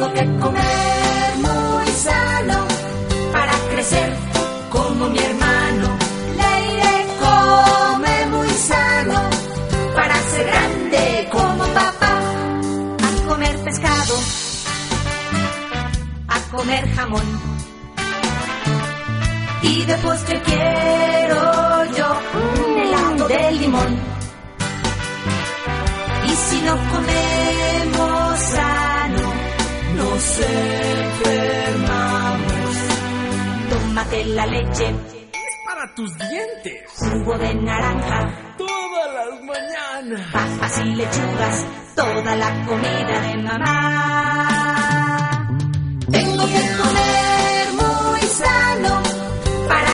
Tengo que comer muy sano para crecer como mi hermano. Leire come muy sano para ser grande como papá. A comer pescado, a comer jamón, y de postre quiero yo un helado de limón. Y si no comemos sano, nos enfermamos. Tómate la leche, es para tus dientes. Jugo de naranja, Todas las mañanas. papas y lechugas, toda la comida de mamá. Tengo que comer muy sano para